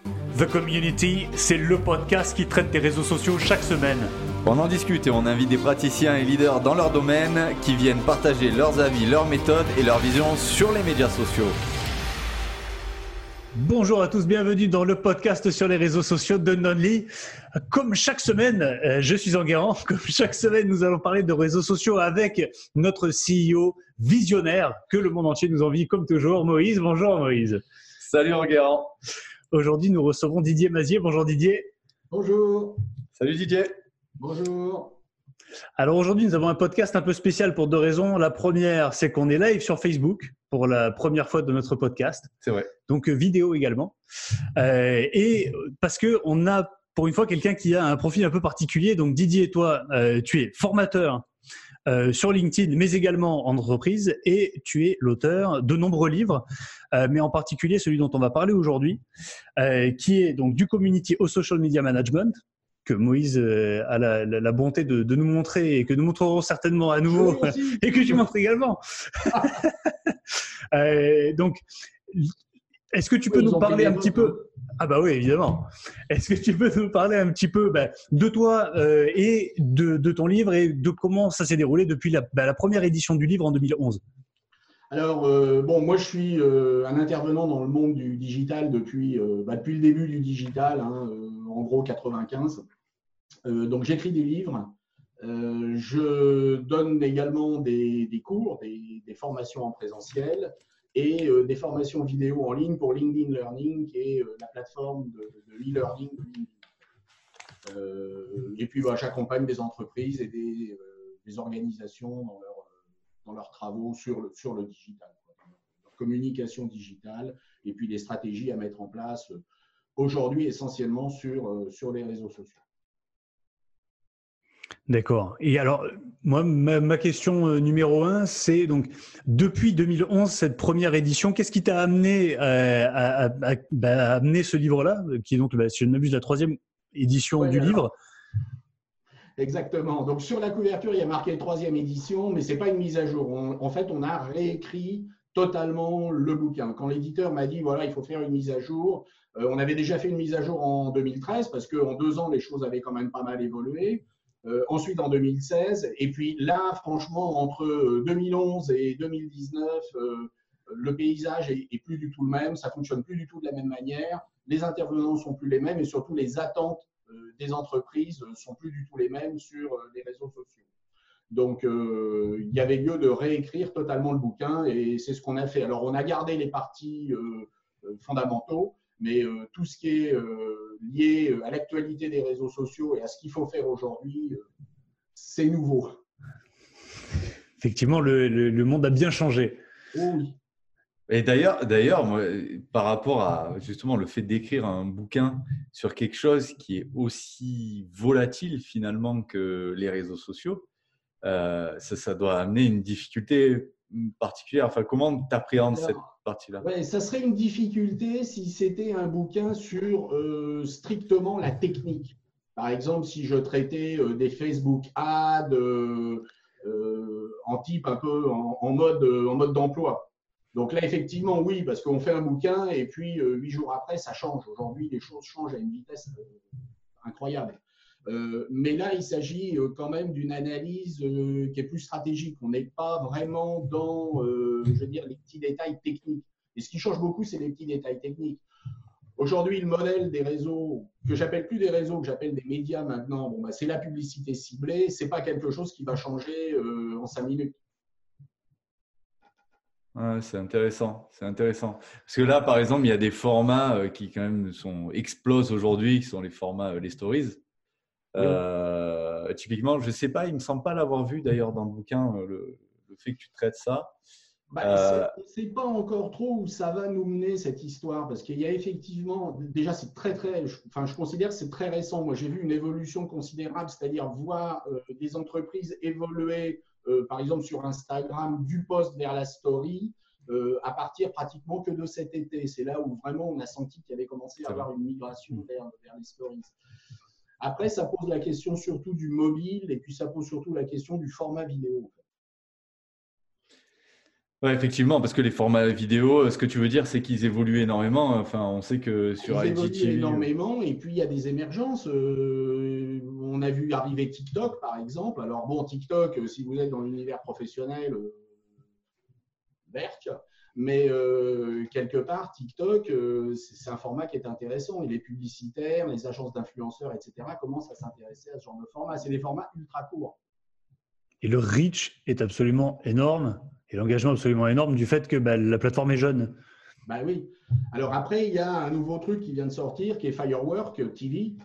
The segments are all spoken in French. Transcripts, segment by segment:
The Community, c'est le podcast qui traite des réseaux sociaux chaque semaine. On en discute et on invite des praticiens et leaders dans leur domaine qui viennent partager leurs avis, leurs méthodes et leur vision sur les médias sociaux. Bonjour à tous, bienvenue dans le podcast sur les réseaux sociaux de Nonly. Comme chaque semaine, je suis Enguerrand. Comme chaque semaine, nous allons parler de réseaux sociaux avec notre CEO visionnaire que le monde entier nous envie, comme toujours, Moïse. Bonjour Moïse. Salut Enguerrand. Aujourd'hui, nous recevons Didier Mazier. Bonjour Didier. Bonjour. Salut Didier. Bonjour. Alors aujourd'hui, nous avons un podcast un peu spécial pour deux raisons. La première, c'est qu'on est live sur Facebook pour la première fois de notre podcast. C'est vrai. Donc vidéo également. Et parce qu'on a pour une fois quelqu'un qui a un profil un peu particulier. Donc Didier, toi, tu es formateur sur LinkedIn, mais également en entreprise, et tu es l'auteur de nombreux livres, mais en particulier celui dont on va parler aujourd'hui, qui est donc du Community au Social Media Management, que Moïse a la bonté de nous montrer et que nous montrerons certainement à nouveau et que tu montres également. Donc, est-ce que tu peux nous parler un petit peu? Ah bah oui, évidemment. Est-ce que tu peux nous parler un petit peu de toi et de ton livre et de comment ça s'est déroulé depuis la première édition du livre en 2011? Alors, moi je suis un intervenant dans le monde du digital depuis le début du digital, en gros 95. Donc j'écris des livres, je donne également des cours, des formations en présentiel et des formations vidéo en ligne pour LinkedIn Learning, qui est la plateforme de e-learning de LinkedIn. Et puis j'accompagne des entreprises et des organisations dans leurs travaux sur le digital, leur communication digitale et puis des stratégies à mettre en place aujourd'hui essentiellement sur les réseaux sociaux. D'accord. Et alors, moi, ma question numéro 1, c'est donc, depuis 2011, cette première édition, qu'est-ce qui t'a amené à amener ce livre-là, qui est donc, si je ne m'abuse, la troisième édition du livre? Exactement. Donc, sur la couverture, il y a marqué troisième édition, mais ce n'est pas une mise à jour. En fait, on a réécrit totalement le bouquin. Quand l'éditeur m'a dit, voilà, il faut faire une mise à jour, on avait déjà fait une mise à jour en 2013, parce qu'en 2 ans, les choses avaient quand même pas mal évolué. Ensuite en 2016, et puis là, franchement, entre 2011 et 2019, le paysage est plus du tout le même, ça fonctionne plus du tout de la même manière, les intervenants sont plus les mêmes et surtout les attentes des entreprises sont plus du tout les mêmes sur les réseaux sociaux. Donc, il y avait lieu de réécrire totalement le bouquin et c'est ce qu'on a fait. Alors, on a gardé les parties fondamentaux, mais tout ce qui est lié à l'actualité des réseaux sociaux et à ce qu'il faut faire aujourd'hui, c'est nouveau. Effectivement, le monde a bien changé. Oh oui. Et d'ailleurs, moi, par rapport à justement le fait d'écrire un bouquin sur quelque chose qui est aussi volatile finalement que les réseaux sociaux, ça doit amener une difficulté particulière. Enfin, comment tu appréhendes cette partie-là? Ouais, ça serait une difficulté si c'était un bouquin sur strictement la technique. Par exemple, si je traitais des Facebook ads en type un peu en mode d'emploi. Donc là, effectivement, oui, parce qu'on fait un bouquin et puis 8 jours après, ça change. Aujourd'hui, les choses changent à une vitesse incroyable. Mais là, il s'agit quand même d'une analyse qui est plus stratégique. On n'est pas vraiment dans, les petits détails techniques. Et ce qui change beaucoup, c'est les petits détails techniques. Aujourd'hui, le modèle des réseaux, que j'appelle plus des réseaux, que j'appelle des médias maintenant, c'est la publicité ciblée. Ce n'est pas quelque chose qui va changer en 5 minutes. Ouais, c'est intéressant, c'est intéressant. Parce que là, par exemple, il y a des formats qui quand même explosent aujourd'hui, qui sont les formats, les stories. Oui. Typiquement, je ne sais pas, il ne me semble pas l'avoir vu d'ailleurs dans le bouquin, le fait que tu traites ça. On ne sait pas encore trop où ça va nous mener cette histoire, parce qu'il y a effectivement, déjà c'est je considère que c'est très récent. Moi j'ai vu une évolution considérable, c'est-à-dire voir des entreprises évoluer, par exemple sur Instagram, du post vers la story, à partir pratiquement que de cet été. C'est là où vraiment on a senti qu'il y avait commencé à avoir une migration vers les stories. Après, ça pose la question surtout du mobile et puis ça pose surtout la question du format vidéo. Ouais, effectivement, parce que les formats vidéo, ce que tu veux dire, c'est qu'ils évoluent énormément. Enfin, on sait que sur Ils évoluent IGTV… énormément et puis il y a des émergences. On a vu arriver TikTok, par exemple. Alors bon, TikTok, si vous êtes dans l'univers professionnel, berk. Mais quelque part, TikTok, c'est un format qui est intéressant. Et les publicitaires, les agences d'influenceurs, etc., commencent à s'intéresser à ce genre de format. C'est des formats ultra courts. Et le reach est absolument énorme, et l'engagement absolument énorme du fait que la plateforme est jeune. Ben oui. Alors après, il y a un nouveau truc qui vient de sortir, qui est Firework TV,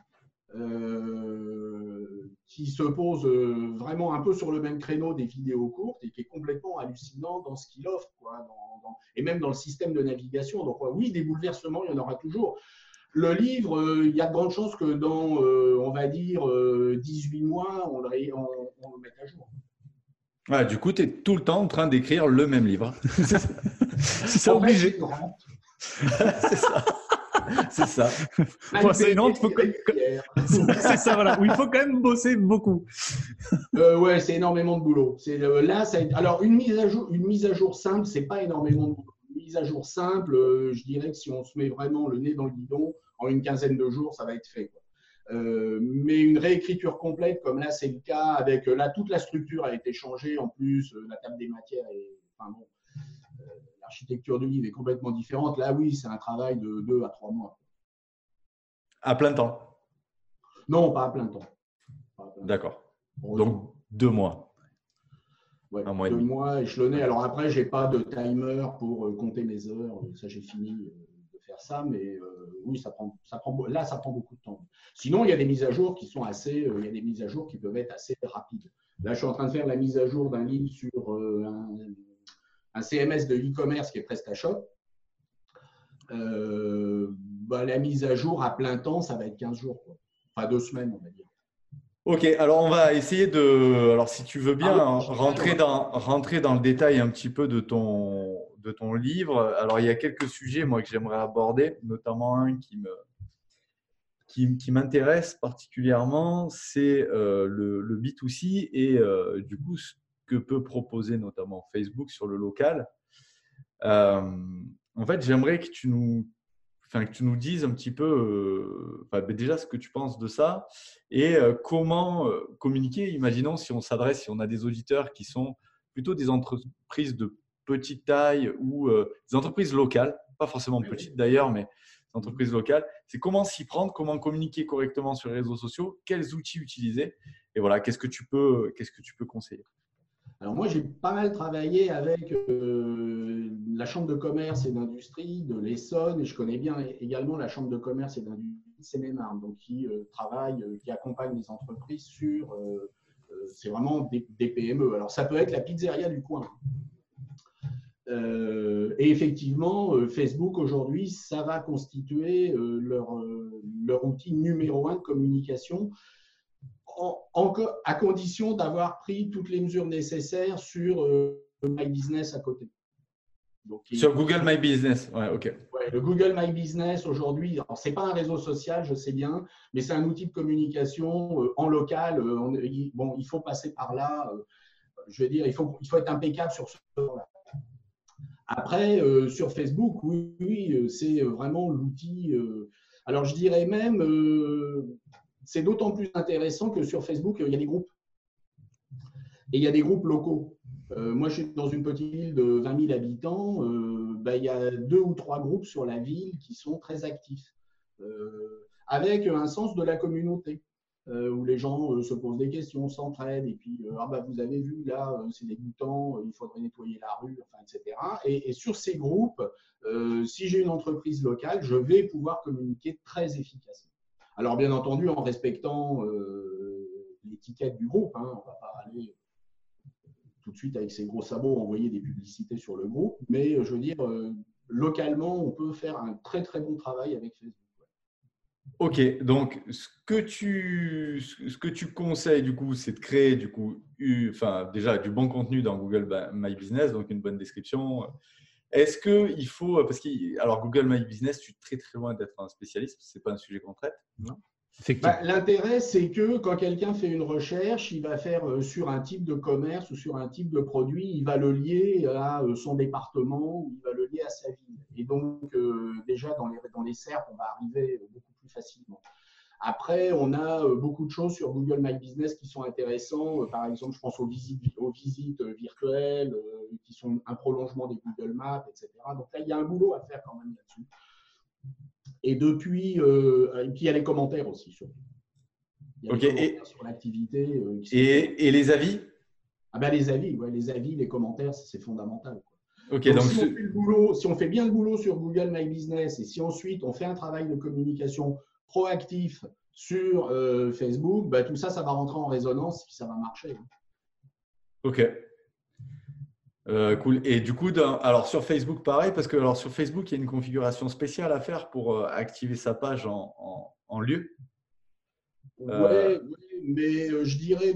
qui se pose vraiment un peu sur le même créneau des vidéos courtes et qui est complètement hallucinant dans ce qu'il offre, quoi, et même dans le système de navigation. Donc oui, des bouleversements, il y en aura toujours. Le livre, il y a de grandes chances que dans, on va dire, 18 mois, on le mette à jour. Ouais, du coup, tu es tout le temps en train d'écrire le même livre. C'est obligé. C'est ça. C'est ça. Bon, c'est une honte. C'est ça, voilà. Où il faut quand même bosser beaucoup. Ouais, c'est énormément de boulot. Là, alors une mise à jour simple, c'est pas énormément de boulot. Une mise à jour simple, je dirais que si on se met vraiment le nez dans le guidon, en une quinzaine de jours, ça va être fait, quoi. Mais une réécriture complète, comme là c'est le cas, avec là toute la structure a été changée, en plus la table des matières enfin bon, l'architecture du livre est complètement différente. Là oui, c'est un travail de 2 à 3 mois. À plein temps? Non, pas à plein temps. D'accord. Donc 2 mois. Ouais, 1 mois et 2 demi. mois échelonnés. Alors après, j'ai pas de timer pour compter mes heures. Ça, j'ai fini de faire ça, mais oui, ça prend beaucoup de temps. Sinon, il y a des mises à jour qui sont il y a des mises à jour qui peuvent être assez rapides. Là, je suis en train de faire la mise à jour d'un livre sur un CMS de e-commerce qui est PrestaShop. La mise à jour à plein temps, ça va être 15 jours, quoi. Enfin 2 semaines, on va dire. Ok, alors on va essayer de, alors si tu veux bien, oui, rentrer dans le détail un petit peu de ton livre. Alors il y a quelques sujets moi que j'aimerais aborder, notamment un qui m'intéresse particulièrement, c'est le B2C et du coup ce que peut proposer notamment Facebook sur le local. En fait, j'aimerais que tu nous dises un petit peu déjà ce que tu penses de ça et comment communiquer. Imaginons si on a des auditeurs qui sont plutôt des entreprises de petite taille ou des entreprises locales, pas forcément petites d'ailleurs, mais des entreprises locales. C'est comment s'y prendre, comment communiquer correctement sur les réseaux sociaux, quels outils utiliser et voilà, qu'est-ce que tu peux conseiller? Alors moi, j'ai pas mal travaillé avec la Chambre de commerce et d'industrie de l'Essonne et je connais bien également la Chambre de commerce et d'industrie de Seine-et-Marne, donc qui qui accompagne les entreprises sur, c'est vraiment des PME. Alors ça peut être la pizzeria du coin. Et effectivement, Facebook aujourd'hui, ça va constituer leur outil numéro 1 de communication. À condition d'avoir pris toutes les mesures nécessaires sur My Business à côté. Donc, sur Google My Business, ouais, ok. Ouais, le Google My Business aujourd'hui, ce n'est pas un réseau social, je sais bien, mais c'est un outil de communication en local. Il faut passer par là. Je veux dire, il faut être impeccable sur ce point-là. Après, sur Facebook, oui, c'est vraiment l'outil. Alors, je dirais même, c'est d'autant plus intéressant que sur Facebook, il y a des groupes. Et il y a des groupes locaux. Moi, je suis dans une petite ville de 20 000 habitants. Il y a 2 ou 3 groupes sur la ville qui sont très actifs, avec un sens de la communauté, où les gens se posent des questions, s'entraident, et puis vous avez vu là, c'est dégoûtant, il faudrait nettoyer la rue, enfin, etc. Et sur ces groupes, si j'ai une entreprise locale, je vais pouvoir communiquer très efficacement. Alors, bien entendu, en respectant l'étiquette du groupe, hein, on ne va pas aller tout de suite avec ses gros sabots envoyer des publicités sur le groupe, mais je veux dire, localement, on peut faire un très très bon travail avec Facebook. Ok, donc ce que tu conseilles du coup, c'est de créer déjà du bon contenu dans Google My Business, donc une bonne description. Est-ce qu'il faut, alors Google My Business, je suis très très loin d'être un spécialiste, c'est pas un sujet qu'on traite. Non. Effectivement. L'intérêt, c'est que quand quelqu'un fait une recherche, il va faire sur un type de commerce ou sur un type de produit, il va le lier à son département ou il va le lier à sa ville. Et donc, déjà, dans les SERP, on va arriver beaucoup plus facilement. Après, on a beaucoup de choses sur Google My Business qui sont intéressants. Par exemple, je pense aux visites virtuelles qui sont un prolongement des Google Maps, etc. Donc là, il y a un boulot à faire quand même là-dessus. Et puis il y a les commentaires aussi. Surtout. Il y a les commentaires sur l'activité. Et les avis? Les avis, ouais, les avis, les commentaires, c'est fondamental. Donc, si on fait bien le boulot sur Google My Business et si ensuite on fait un travail de communication proactif sur Facebook, tout ça, ça va rentrer en résonance et ça va marcher. Ok. Cool. Et du coup, alors sur Facebook, pareil, parce que sur Facebook, il y a une configuration spéciale à faire pour activer sa page en lieu. Ouais, mais je dirais,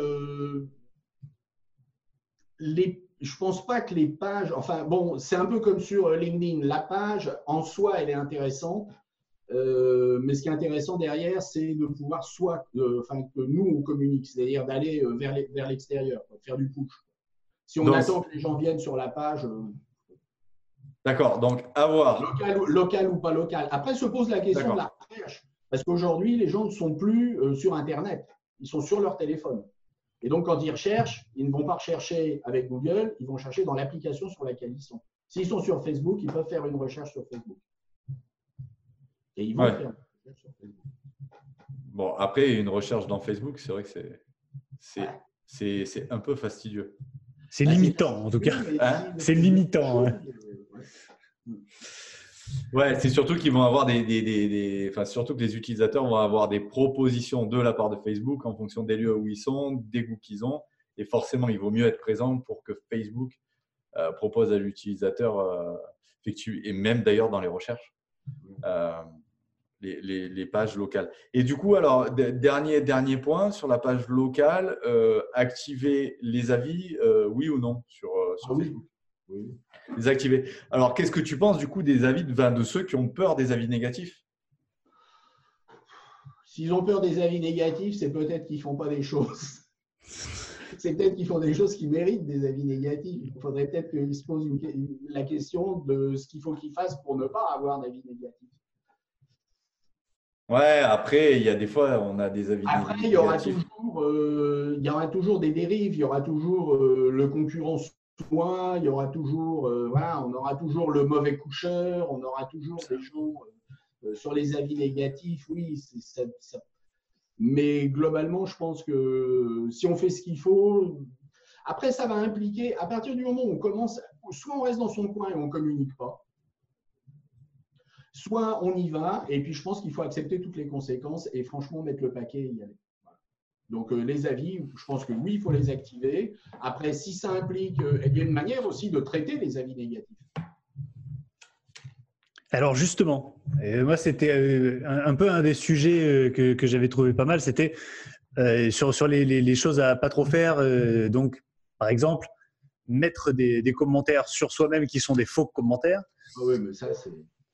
je pense pas que les pages, c'est un peu comme sur LinkedIn. La page, en soi, elle est intéressante. Mais ce qui est intéressant derrière, c'est de pouvoir que nous, on communique, c'est-à-dire d'aller vers l'extérieur, de faire du push. Si on attend que les gens viennent sur la page… D'accord, donc à voir. Local ou pas local. Après, se pose la question de la recherche. Parce qu'aujourd'hui, les gens ne sont plus sur Internet. Ils sont sur leur téléphone. Et donc, quand ils recherchent, ils ne vont pas rechercher avec Google, ils vont chercher dans l'application sur laquelle ils sont. S'ils sont sur Facebook, ils peuvent faire une recherche sur Facebook. Et ils vont faire une recherche sur Facebook. Bon, après, une recherche dans Facebook, c'est vrai que c'est un peu fastidieux. C'est limitant, en tout cas. C'est limitant. Ouais, c'est surtout qu'ils vont avoir surtout que les utilisateurs vont avoir des propositions de la part de Facebook en fonction des lieux où ils sont, des goûts qu'ils ont. Et forcément, il vaut mieux être présent pour que Facebook propose à l'utilisateur, et même d'ailleurs dans les recherches, les pages locales. Et du coup, alors, dernier point sur la page locale, activer les avis, oui ou non sur Facebook? Oui. Les activer. Alors, qu'est-ce que tu penses du coup des avis de ceux qui ont peur des avis négatifs? S'ils ont peur des avis négatifs, c'est peut-être qu'ils ne font pas des choses. C'est peut-être qu'ils font des choses qui méritent des avis négatifs. Il faudrait peut-être qu'ils se posent la question de ce qu'il faut qu'ils fassent pour ne pas avoir d'avis négatifs. Ouais, après, il y a des fois, on a des avis négatifs. Après, il y aura toujours des dérives, il y aura toujours le concurrent soin, il y aura toujours, on aura toujours le mauvais coucheur, on aura toujours des gens sur les avis négatifs, oui, mais globalement, je pense que si on fait ce qu'il faut, après, ça va impliquer, à partir du moment où on commence, soit on reste dans son coin et on ne communique pas, soit on y va, et puis je pense qu'il faut accepter toutes les conséquences et franchement mettre le paquet et y aller. Donc, les avis, je pense que oui, il faut les activer. Après, si ça implique, il y a une manière aussi de traiter les avis négatifs. Alors justement, moi c'était un peu un des sujets que j'avais trouvé pas mal, c'était sur les choses à pas trop faire. Donc, par exemple, mettre des commentaires sur soi-même qui sont des faux commentaires. Oui, mais ça, c'est…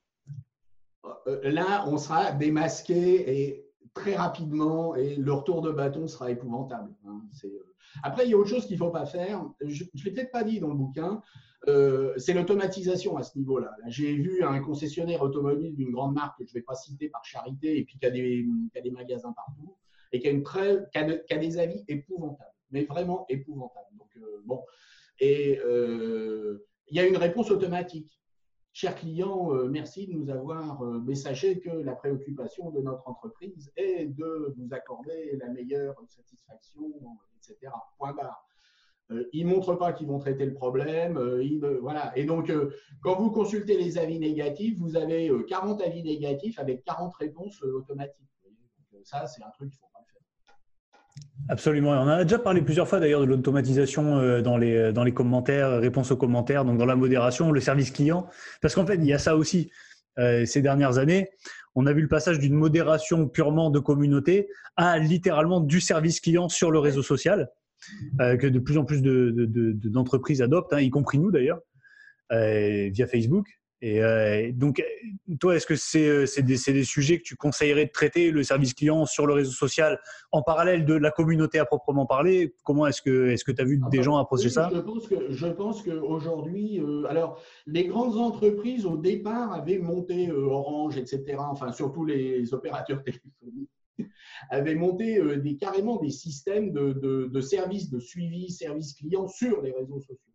Là, on sera démasqué et très rapidement, et le retour de bâton sera épouvantable. Après, il y a autre chose qu'il ne faut pas faire. Je ne l'ai peut-être pas dit dans le bouquin, c'est l'automatisation à ce niveau-là. Là, j'ai vu un concessionnaire automobile d'une grande marque que je ne vais pas citer par charité, et puis qui a des magasins partout, et qui a des avis épouvantables, mais vraiment épouvantables. Donc, il y a une réponse automatique. Cher client, merci de nous avoir messagé que la préoccupation de notre entreprise est de vous accorder la meilleure satisfaction, etc. Point barre. Ils ne montrent pas qu'ils vont traiter le problème. Voilà. Et donc, quand vous consultez les avis négatifs, vous avez 40 avis négatifs avec 40 réponses automatiques. Donc, ça, c'est un truc qu'il ne faut pas faire. Absolument. On en a déjà parlé plusieurs fois d'ailleurs de l'automatisation dans les commentaires, réponses aux commentaires, donc dans la modération, le service client. Parce qu'en fait, il y a ça aussi. Ces dernières années, on a vu le passage d'une modération purement de communauté à littéralement du service client sur le réseau social, que de plus en plus d'entreprises adoptent, y compris nous d'ailleurs, via Facebook. Et donc, toi, est-ce que c'est des sujets que tu conseillerais de traiter, le service client sur le réseau social, en parallèle de la communauté à proprement parler? Comment est-ce que tu as vu des gens approcher Oui, ça? je pense qu'aujourd'hui, alors les grandes entreprises au départ avaient monté Orange, etc. Enfin, surtout les opérateurs téléphoniques avaient monté carrément des systèmes de services de suivi, service client sur les réseaux sociaux.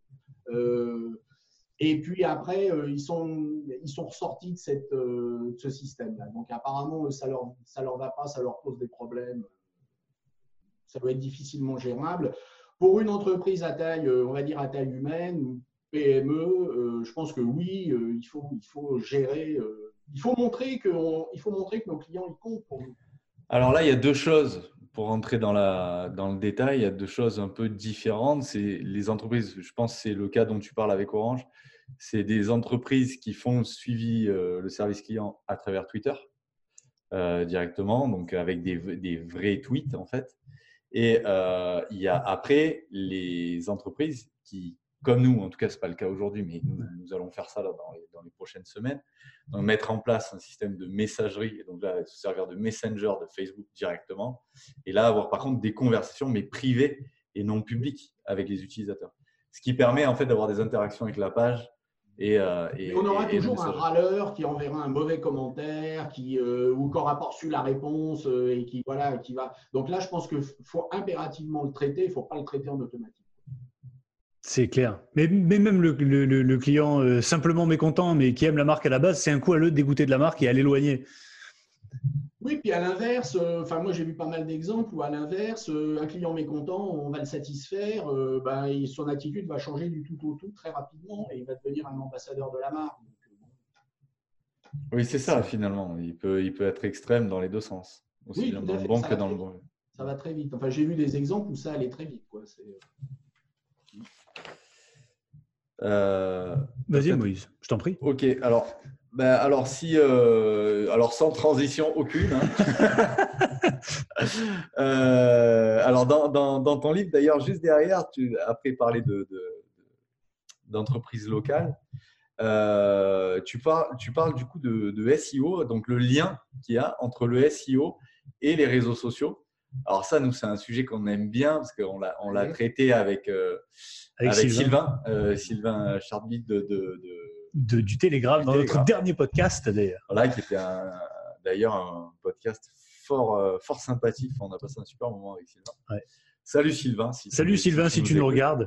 Et puis après, ils sont ressortis de ce système-là. Donc apparemment, ça leur va pas, ça leur pose des problèmes. Ça doit être difficilement gérable. Pour une entreprise à taille, on va dire à taille humaine, PME, je pense que oui, il faut gérer. Il faut montrer que nos clients ils comptent pour nous. Alors là, il y a deux choses. Pour rentrer dans le détail, il y a deux choses un peu différentes. C'est les entreprises, je pense que c'est le cas dont tu parles avec Orange, c'est des entreprises qui font suivi le service client à travers Twitter directement, donc avec des vrais tweets en fait. Et il y a après les entreprises qui, comme nous, en tout cas, ce n'est pas le cas aujourd'hui, mais nous allons faire ça là, dans les prochaines semaines, donc mettre en place un système de messagerie, et donc là, se servir de Messenger de Facebook directement, et là, avoir par contre des conversations, mais privées et non publiques avec les utilisateurs. Ce qui permet en fait d'avoir des interactions avec la page. Et on aura toujours un râleur qui enverra un mauvais commentaire, ou qui n'aura pas reçu la réponse et qui va. Donc là, je pense qu'il faut impérativement le traiter. Il ne faut pas le traiter en automatique. C'est clair. Mais même le client simplement mécontent, mais qui aime la marque à la base, c'est un coup à le dégoûter de la marque et à l'éloigner. Oui, puis à l'inverse, moi j'ai vu pas mal d'exemples où à l'inverse, un client mécontent, on va le satisfaire, son attitude va changer du tout au tout très rapidement et il va devenir un ambassadeur de la marque. Donc, oui, c'est ça finalement. Il peut être extrême dans les deux sens, aussi oui, bien dans le bon que dans le bon. Ça va très vite. Enfin, j'ai vu des exemples où ça allait très vite, quoi. Vas-y Moïse, je t'en prie. Ok, alors sans transition aucune. Alors dans ton livre d'ailleurs, juste derrière, après parler d'entreprises locales, tu parles du coup de SEO, donc le lien qu'il y a entre le SEO et les réseaux sociaux. Alors ça, nous, c'est un sujet qu'on aime bien parce qu'on l'a traité avec Sylvain Charbit du Télégramme, dans notre dernier podcast d'ailleurs. Voilà, qui était d'ailleurs un podcast fort sympathique. On a passé un super moment avec Sylvain. Ouais. Salut Sylvain. Salut Sylvain, si tu nous regardes.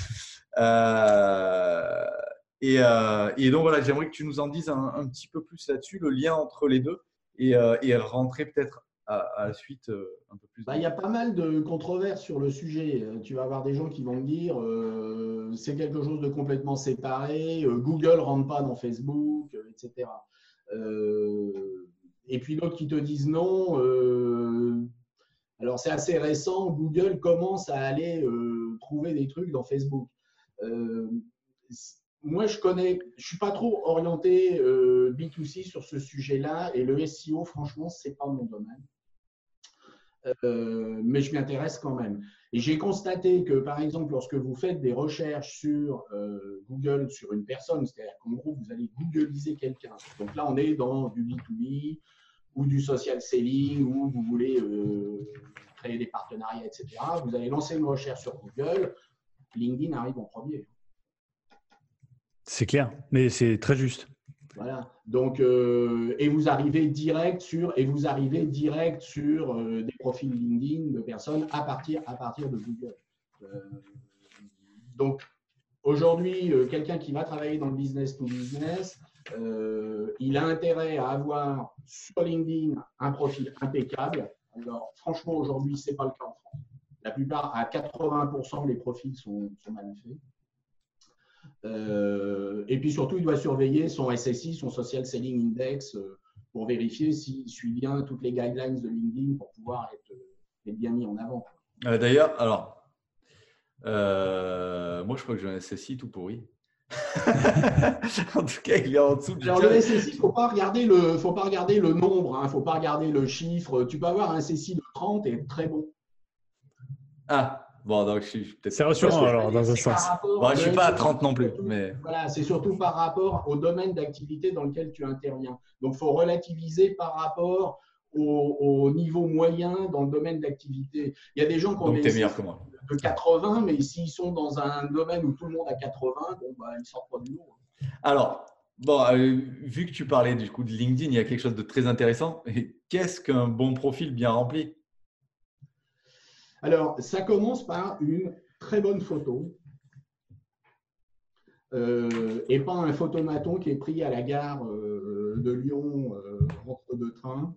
Et donc voilà, j'aimerais que tu nous en dises un petit peu plus là-dessus, le lien entre les deux, et rentrer peut-être à la suite un peu plus. Il y a pas mal de controverses sur le sujet. Tu vas avoir des gens qui vont me dire c'est quelque chose de complètement séparé, Google ne rentre pas dans Facebook, etc. Et puis d'autres qui te disent non. Alors c'est assez récent, Google commence à aller trouver des trucs dans Facebook. Moi, je suis pas trop orienté B2C sur ce sujet-là et le SEO, franchement, c'est pas mon domaine. Mais je m'y intéresse quand même. Et j'ai constaté que, par exemple, lorsque vous faites des recherches sur Google, sur une personne, c'est-à-dire qu'en gros, vous allez googliser quelqu'un. Donc là, on est dans du B2B ou du social selling, où vous voulez créer des partenariats, etc. Vous allez lancer une recherche sur Google, LinkedIn arrive en premier. C'est clair, mais c'est très juste. Voilà. Donc, et vous arrivez direct sur des profils LinkedIn de personnes à partir de Google. Donc, aujourd'hui, quelqu'un qui va travailler dans le business to business, il a intérêt à avoir sur LinkedIn un profil impeccable. Alors, franchement, aujourd'hui, ce n'est pas le cas en France. La plupart, à 80%, les profils sont mal faits. Et puis surtout, il doit surveiller son SSI, son Social Selling Index, pour vérifier s'il suit bien toutes les guidelines de LinkedIn pour pouvoir être bien mis en avant. D'ailleurs, alors, moi, je crois que j'ai un SSI tout pourri. En tout cas, il est en dessous. Alors, le SSI, il ne faut pas regarder le nombre, il ne faut pas regarder le chiffre. Tu peux avoir un SSI de 30 et être très bon. Ah, Bon, donc je suis peut-être. C'est rassurant alors, dans un sens. Bon, je ne suis pas à 30 non plus. Mais... Voilà, c'est surtout par rapport au domaine d'activité dans lequel tu interviens. Donc, il faut relativiser par rapport au niveau moyen dans le domaine d'activité. Il y a des gens qui ont des meilleur que moi. De 80, mais s'ils sont dans un domaine où tout le monde a 80, bon, bah, ils ne sortent pas du lot. Alors, bon, vu que tu parlais du coup de LinkedIn, il y a quelque chose de très intéressant. Qu'est-ce qu'un bon profil bien rempli? Alors, ça commence par une très bonne photo et pas un photomaton qui est pris à la gare de Lyon entre deux trains.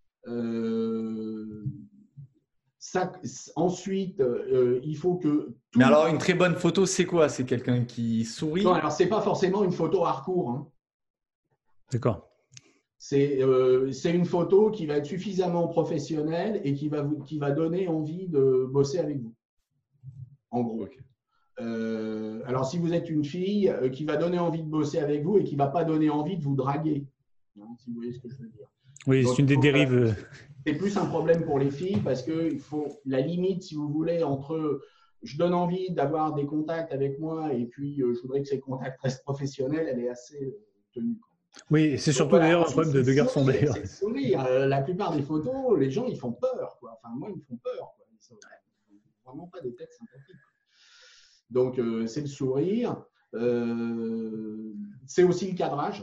Ensuite, il faut que… Mais alors, une très bonne photo, c'est quoi? C'est quelqu'un qui sourit? Non, alors, ce n'est pas forcément une photo hardcore. Hein. D'accord. C'est une photo qui va être suffisamment professionnelle et qui va donner envie de bosser avec vous. En gros. Okay. Alors, si vous êtes une fille qui va donner envie de bosser avec vous et qui ne va pas donner envie de vous draguer, hein, si vous voyez ce que je veux dire. Oui, c'est une des dérives. C'est plus un problème pour les filles parce qu'il faut la limite, si vous voulez, entre je donne envie d'avoir des contacts avec moi et puis je voudrais que ces contacts restent professionnels, elle est assez tenue. Oui, c'est surtout d'ailleurs un problème de garçons d'ailleurs. La plupart des photos, les gens, ils font peur. Quoi. Enfin, moi, ils me font peur. Quoi. Ils sont vraiment pas des têtes sympathiques. Donc, c'est le sourire. C'est aussi le cadrage.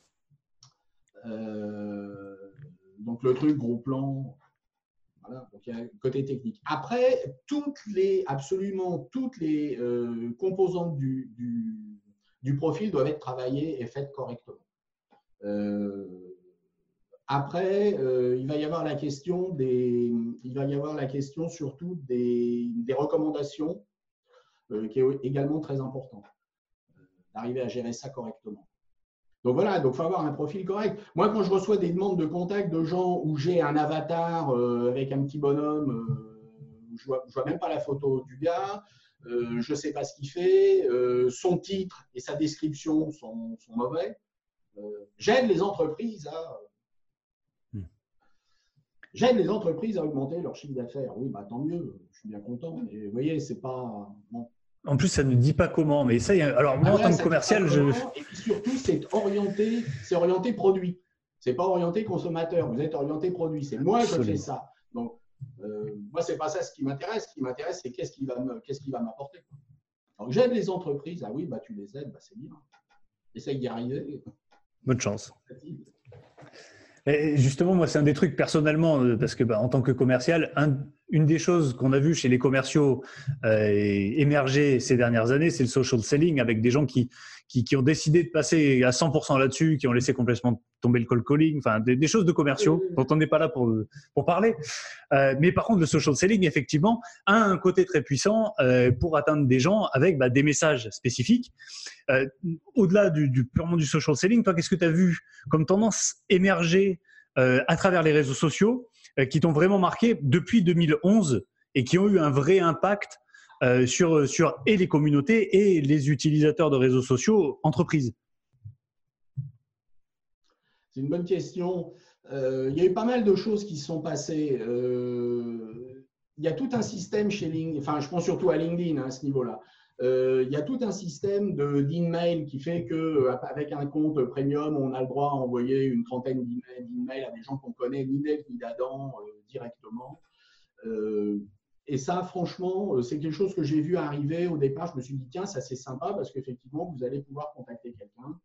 Donc, le truc gros plan. Voilà. Donc, il y a un côté technique. Après, absolument toutes les composantes du profil doivent être travaillées et faites correctement. Après, il va y avoir la question surtout des recommandations qui est également très importante. D'arriver à gérer ça correctement. Donc voilà, donc il faut avoir un profil correct. Moi, quand je reçois des demandes de contact de gens où j'ai un avatar avec un petit bonhomme, je vois même pas la photo du gars, je ne sais pas ce qu'il fait, son titre et sa description sont mauvais. J'aide les entreprises à augmenter leur chiffre d'affaires. Oui, bah, tant mieux, je suis bien content. Mais vous voyez, c'est pas… Bon. En plus, ça ne dit pas comment. Mais ça, alors moi, en tant que commercial, Et puis surtout, c'est orienté produit. C'est pas orienté consommateur. Vous êtes orienté produit. C'est moi qui fais ça. Donc, moi, c'est pas ça ce qui m'intéresse. Ce qui m'intéresse, c'est qu'est-ce qui va m'apporter. Donc, j'aide les entreprises. Ah oui, bah, tu les aides, bah, c'est bien. Essaye d'y arriver. Bonne chance. Et justement, moi, c'est un des trucs personnellement, parce que en tant que commercial, une des choses qu'on a vues chez les commerciaux émerger ces dernières années, c'est le social selling, avec des gens qui ont décidé de passer à 100% là-dessus, qui ont laissé complètement tomber le cold calling, enfin des choses de commerciaux dont on n'est pas là pour parler. Mais par contre, le social selling, effectivement, a un côté très puissant pour atteindre des gens avec des messages spécifiques. Au-delà purement du social selling, toi, qu'est-ce que tu as vu comme tendance émerger à travers les réseaux sociaux qui t'ont vraiment marqué depuis 2011 et qui ont eu un vrai impact sur et les communautés et les utilisateurs de réseaux sociaux, entreprises? C'est une bonne question. Il y a eu pas mal de choses qui se sont passées. Il y a tout un système chez LinkedIn, enfin je pense surtout à LinkedIn à ce niveau-là. Il y a tout un système d'email qui fait qu'avec un compte premium, on a le droit à envoyer une trentaine d'emails à des gens qu'on connaît ni d'Ève ni d'Adam directement. Et ça, franchement, c'est quelque chose que j'ai vu arriver au départ. Je me suis dit, tiens, ça c'est sympa parce qu'effectivement, vous allez pouvoir contacter quelqu'un.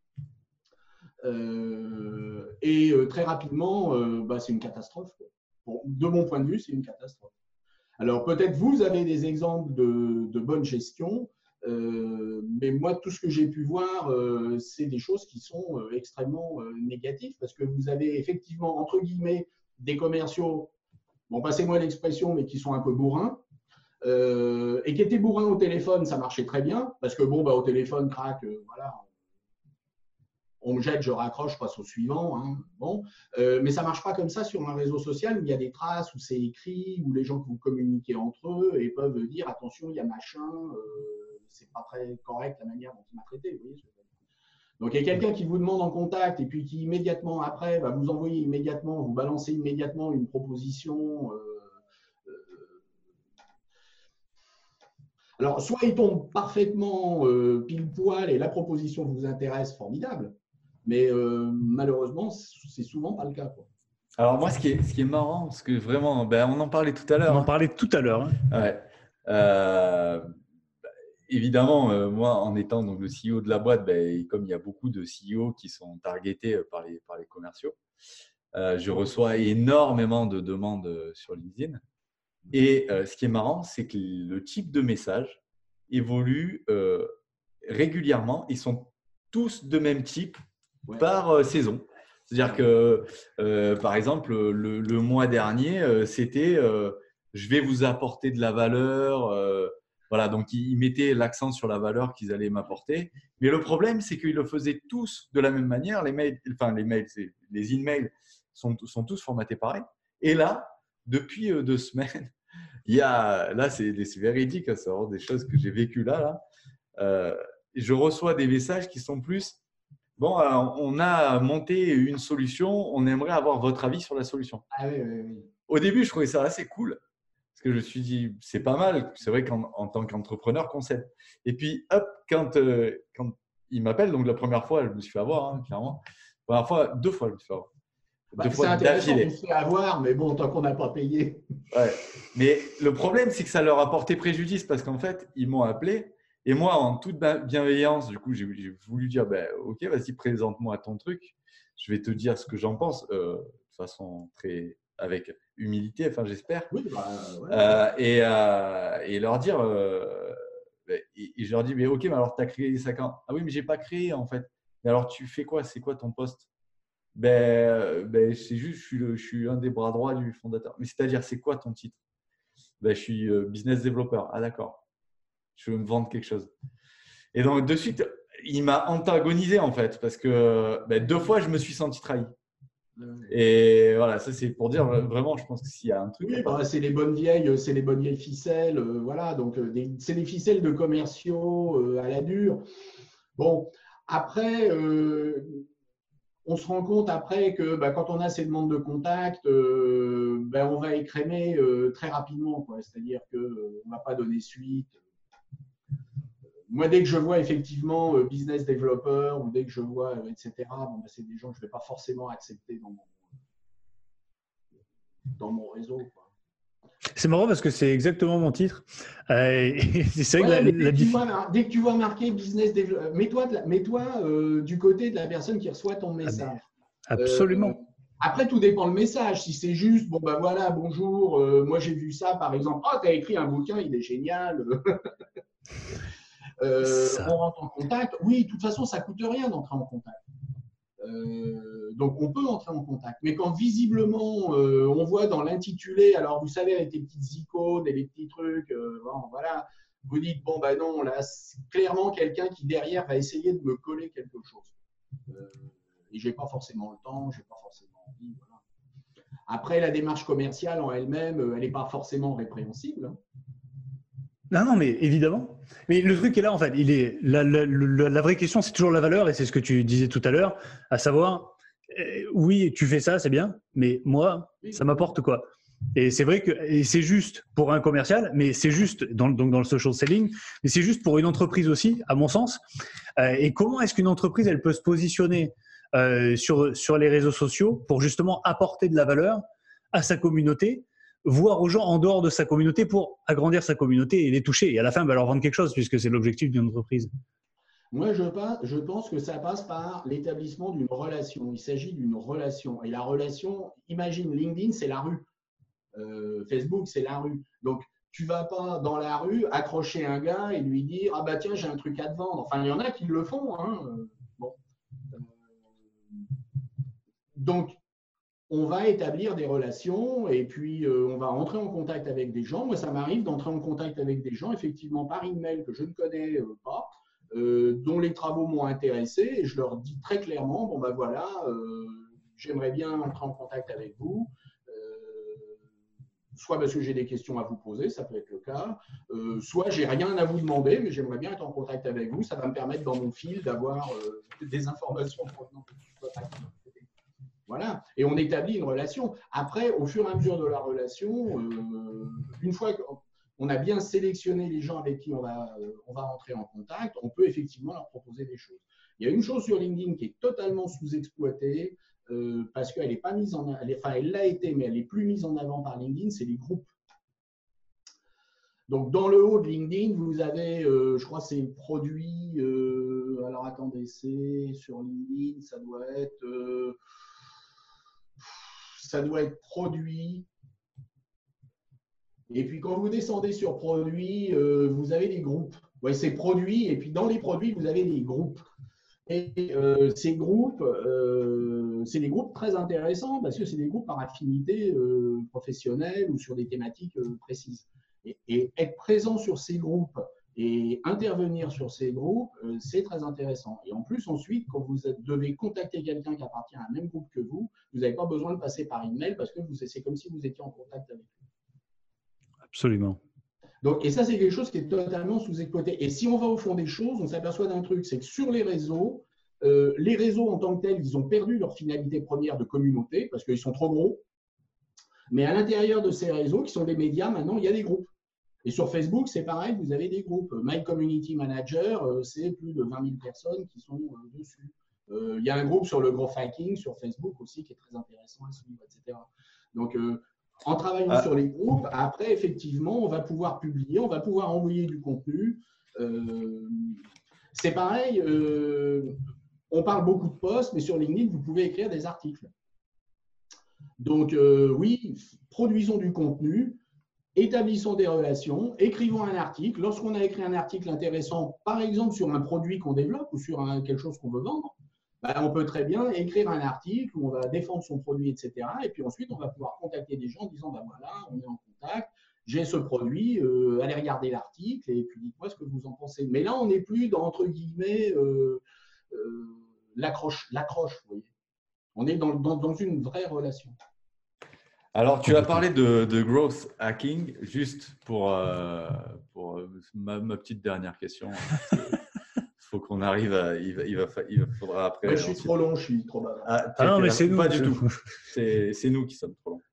Et très rapidement, c'est une catastrophe. Bon, de mon point de vue, c'est une catastrophe. Alors, peut-être vous avez des exemples de bonne gestion, mais moi, tout ce que j'ai pu voir, c'est des choses qui sont extrêmement négatives parce que vous avez effectivement, entre guillemets, des commerciaux, bon, passez-moi l'expression, mais qui sont un peu bourrins, et qui étaient bourrins au téléphone, ça marchait très bien, parce que bon, au téléphone, crac, voilà. On me jette, je raccroche, je passe au suivant. Hein. Bon. Mais ça ne marche pas comme ça sur un réseau social où il y a des traces, où c'est écrit, où les gens vont communiquer entre eux et peuvent dire attention, il y a machin, c'est pas très correct la manière dont il m'a traité. Vous voyez, donc, il y a quelqu'un qui vous demande en contact et puis qui immédiatement après va vous envoyer immédiatement, vous balancer immédiatement une proposition. Alors, soit il tombe parfaitement pile poil et la proposition vous intéresse, formidable. Mais malheureusement, c'est souvent pas le cas, quoi. Alors moi, ce qui est marrant, parce que vraiment, on en parlait tout à l'heure. On en parlait tout à l'heure. Ouais. Évidemment, moi, en étant donc, le CEO de la boîte, comme il y a beaucoup de CEO qui sont targetés par les commerciaux, je reçois énormément de demandes sur LinkedIn. Et ce qui est marrant, c'est que le type de message évolue régulièrement. Ils sont tous de même type par saison. C'est-à-dire que, par exemple, le mois dernier, c'était je vais vous apporter de la valeur. Voilà, donc ils mettaient l'accent sur la valeur qu'ils allaient m'apporter. Mais le problème, c'est qu'ils le faisaient tous de la même manière. Les emails sont tous formatés pareil. Et là, depuis 2 semaines, là, c'est véridique, c'est vraiment des choses que j'ai vécues là. Je reçois des messages qui sont plus bon, on a monté une solution, on aimerait avoir votre avis sur la solution. Ah oui. Au début, je trouvais ça assez cool parce que je me suis dit, c'est pas mal. C'est vrai qu'en tant qu'entrepreneur, qu'on s'aide. Et puis, hop, quand il m'appelle, donc la première fois, je me suis fait avoir, clairement. La première fois, 2 fois, je me suis fait avoir. 2 fois d'affilée. On se fait avoir, mais bon, tant qu'on n'a pas payé. Ouais. Mais le problème, c'est que ça leur a porté préjudice parce qu'en fait, ils m'ont appelé. Et moi, en toute bienveillance, du coup, j'ai voulu dire, ok, vas-y, présente-moi ton truc. Je vais te dire ce que j'en pense, de façon avec humilité, enfin, j'espère. Oui, voilà. Et leur dire, et je leur dis, mais ok, mais alors tu as créé ça quand? Ah oui, mais j'ai pas créé en fait. Mais alors tu fais quoi? C'est quoi ton poste? C'est juste, je suis un des bras droits du fondateur. Mais c'est-à-dire, c'est quoi ton titre? Je suis business developer. Ah d'accord. Je veux me vendre quelque chose. Et donc, de suite, il m'a antagonisé en fait, parce que 2 fois, je me suis senti trahi. Et voilà, ça c'est pour dire vraiment, je pense que s'il y a un truc. Oui, c'est les bonnes vieilles ficelles. Voilà, donc c'est des ficelles de commerciaux à la dure. Bon, après, on se rend compte après que quand on a ces demandes de contact, on va écrémer très rapidement. C'est-à-dire qu'on ne va pas donner suite. Moi, dès que je vois effectivement business developer ou dès que je vois, etc., c'est des gens que je ne vais pas forcément accepter dans mon réseau, quoi. C'est marrant parce que c'est exactement mon titre. C'est vrai que dès que tu vois marqué business developer, mets-toi du côté de la personne qui reçoit ton message. Absolument. Après, tout dépend le message. Si c'est juste, voilà, bonjour, moi j'ai vu ça, par exemple, tu as écrit un bouquin, il est génial. On rentre en contact. Oui, de toute façon, ça ne coûte rien d'entrer en contact. Donc, on peut entrer en contact. Mais quand visiblement, on voit dans l'intitulé, alors vous savez, avec les petites icônes et les petits trucs, voilà, vous dites, non, là, c'est clairement quelqu'un qui derrière va essayer de me coller quelque chose. Et je n'ai pas forcément le temps, je n'ai pas forcément envie. Voilà. Après, la démarche commerciale en elle-même, elle n'est pas forcément répréhensible. Non, mais évidemment. Mais le truc est là, en fait. La vraie question, c'est toujours la valeur, et c'est ce que tu disais tout à l'heure, à savoir, oui, tu fais ça, c'est bien, mais moi, ça m'apporte quoi? Et c'est vrai que c'est juste pour un commercial, mais c'est juste dans le social selling, mais c'est juste pour une entreprise aussi, à mon sens. Et comment est-ce qu'une entreprise, elle peut se positionner sur les réseaux sociaux pour justement apporter de la valeur à sa communauté, voire aux gens en dehors de sa communauté pour agrandir sa communauté et les toucher. Et à la fin, leur vendre quelque chose, puisque c'est l'objectif d'une entreprise. Moi, je pense que ça passe par l'établissement d'une relation. Il s'agit d'une relation. Et la relation, imagine, LinkedIn, c'est la rue. Facebook, c'est la rue. Donc, tu ne vas pas dans la rue accrocher un gars et lui dire « Ah tiens, j'ai un truc à te vendre ». Enfin, il y en a qui le font. Donc, on va établir des relations et puis on va entrer en contact avec des gens. Moi, ça m'arrive d'entrer en contact avec des gens, effectivement, par email que je ne connais pas, dont les travaux m'ont intéressé, et je leur dis très clairement, voilà, j'aimerais bien entrer en contact avec vous, soit parce que j'ai des questions à vous poser, ça peut être le cas, soit j'ai rien à vous demander, mais j'aimerais bien être en contact avec vous, ça va me permettre dans mon fil d'avoir des informations provenant de votre activité. Voilà, et on établit une relation. Après, au fur et à mesure de la relation, une fois que on a bien sélectionné les gens avec qui on va rentrer en contact, on peut effectivement leur proposer des choses. Il y a une chose sur LinkedIn qui est totalement sous-exploitée parce qu'elle n'est pas mise en avant, enfin elle l'a été, mais elle n'est plus mise en avant par LinkedIn, c'est les groupes. Donc, dans le haut de LinkedIn, vous avez, je crois, c'est produit. Alors, attendez, c'est sur LinkedIn, ça doit être produit. Et puis, quand vous descendez sur produit, vous avez des groupes. Ouais, c'est produit. Et puis, dans les produits, vous avez des groupes. Et ces groupes, c'est des groupes très intéressants parce que c'est des groupes par affinité professionnelle ou sur des thématiques précises. Et être présent sur ces groupes et intervenir sur ces groupes, c'est très intéressant. Et en plus, ensuite, quand vous devez contacter quelqu'un qui appartient à un même groupe que vous n'avez pas besoin de passer par email parce que c'est comme si vous étiez en contact avec lui. Absolument. Donc, et ça, c'est quelque chose qui est totalement sous-exploité. Et si on va au fond des choses, on s'aperçoit d'un truc, c'est que sur les réseaux en tant que tels, ils ont perdu leur finalité première de communauté parce qu'ils sont trop gros. Mais à l'intérieur de ces réseaux, qui sont des médias, maintenant, il y a des groupes. Et sur Facebook, c'est pareil, vous avez des groupes. My Community Manager, c'est plus de 20 000 personnes qui sont dessus. Il y a un groupe sur le growth hacking sur Facebook aussi qui est très intéressant à suivre, etc. Donc, en travaillant sur les groupes, après, effectivement, on va pouvoir publier, on va pouvoir envoyer du contenu. C'est pareil, on parle beaucoup de posts, mais sur LinkedIn, vous pouvez écrire des articles. Donc, oui, produisons du contenu, établissons des relations, écrivons un article. Lorsqu'on a écrit un article intéressant, par exemple sur un produit qu'on développe ou sur quelque chose qu'on veut vendre, on peut très bien écrire un article où on va défendre son produit, etc. Et puis ensuite, on va pouvoir contacter des gens en disant, voilà, on est en contact, j'ai ce produit, allez regarder l'article et puis dites-moi ce que vous en pensez. Mais là, on n'est plus dans, entre guillemets, l'accroche, vous voyez. On est dans une vraie relation. Alors, tu as parlé de growth hacking, juste pour ma petite dernière question. Il faut qu'on arrive à… Il faudra après… Moi, je suis trop long, je suis trop bas. Non, mais c'est nous. Pas du tout. C'est nous qui sommes trop longs.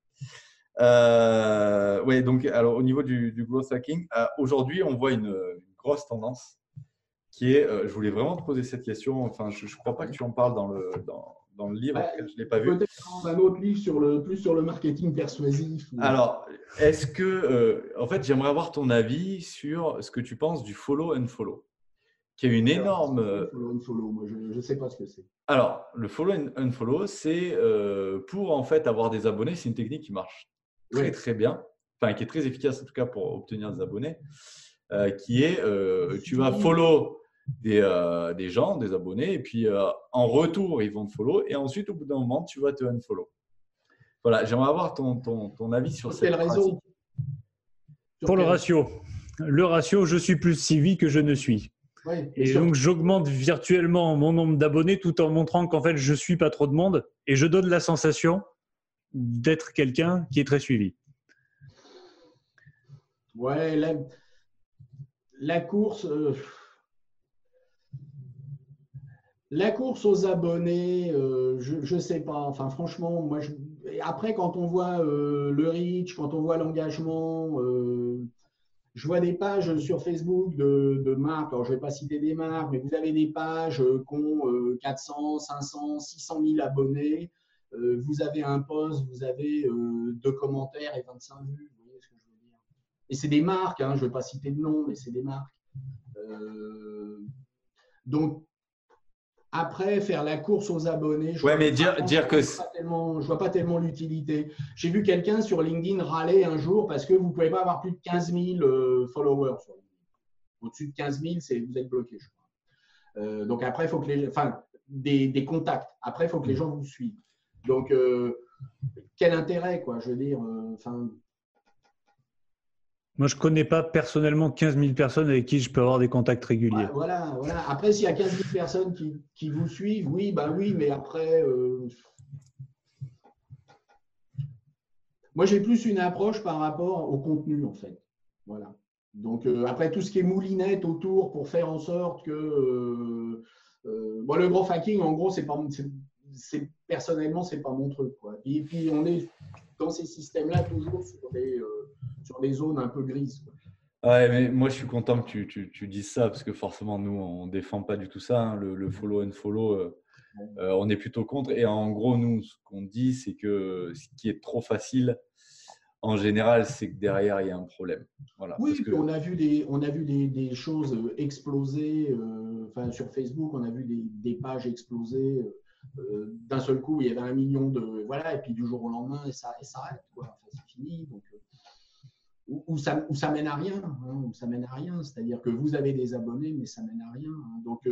Oui, donc alors, au niveau du growth hacking, aujourd'hui, on voit une grosse tendance qui est… je voulais vraiment te poser cette question. Enfin, je ne crois pas que tu en parles dans le livre, je ne l'ai pas vu. Peut-être un autre livre plus sur le marketing persuasif. Alors, est-ce que… en fait, j'aimerais avoir ton avis sur ce que tu penses du follow and follow, qui est une énorme… Follow and follow, moi, je ne sais pas ce que c'est. Alors, le follow and follow, c'est pour en fait avoir des abonnés. C'est une technique qui marche très, très bien, enfin, qui est très efficace en tout cas pour obtenir des abonnés, qui est tu vas follow des gens, des abonnés, et puis en retour, ils vont te follow, et ensuite, au bout d'un moment, tu vas te unfollow. Voilà, j'aimerais avoir ton avis sur cette pratique. Pour le ratio. Le ratio, je suis plus suivi que je ne suis. Ouais, et donc, j'augmente virtuellement mon nombre d'abonnés tout en montrant qu'en fait, je ne suis pas trop de monde, et je donne la sensation d'être quelqu'un qui est très suivi. Ouais, la course… La course aux abonnés, je ne sais pas. Enfin, franchement, moi, après, quand on voit le reach, quand on voit l'engagement, je vois des pages sur Facebook de marques. Alors, je ne vais pas citer des marques, mais vous avez des pages qui ont 400, 500, 600 000 abonnés. Vous avez un post, vous avez 2 commentaires et 25 vues. Vous voyez ce que je veux dire? Et c'est des marques, hein, je ne vais pas citer de nom, mais c'est des marques. Donc, après, faire la course aux abonnés, je ne vois pas tellement l'utilité. J'ai vu quelqu'un sur LinkedIn râler un jour parce que vous ne pouvez pas avoir plus de 15 000 followers sur LinkedIn. Au-dessus de 15 000, vous êtes bloqué, je crois. Donc après, il faut que des contacts. Après, il faut que les gens vous suivent. Donc, quel intérêt, quoi, je veux dire. Moi, je ne connais pas personnellement 15 000 personnes avec qui je peux avoir des contacts réguliers. Voilà. Après, s'il y a 15 000 personnes qui vous suivent, oui, mais après… Moi, j'ai plus une approche par rapport au contenu, en fait. Voilà. Donc, après, tout ce qui est moulinette autour pour faire en sorte que… le growth hacking, en gros, personnellement, ce n'est pas mon truc, quoi. Et puis, on est dans ces systèmes-là toujours sur des zones un peu grises, quoi. Ouais, mais moi, je suis content que tu dises ça parce que forcément, nous, on ne défend pas du tout ça, hein, le follow and follow. On est plutôt contre. Et en gros, nous, ce qu'on dit, c'est que ce qui est trop facile, en général, c'est que derrière, il y a un problème. Voilà, Oui, parce puis que, on a vu des choses exploser. Enfin, sur Facebook, on a vu des pages exploser. D'un seul coup, il y avait 1 million de. Voilà, et puis du jour au lendemain, et ça s'arrête. Enfin, c'est fini. Donc, où ça mène à rien. Hein, où ça mène à rien. C'est-à-dire que vous avez des abonnés, mais ça mène à rien. Hein. Donc,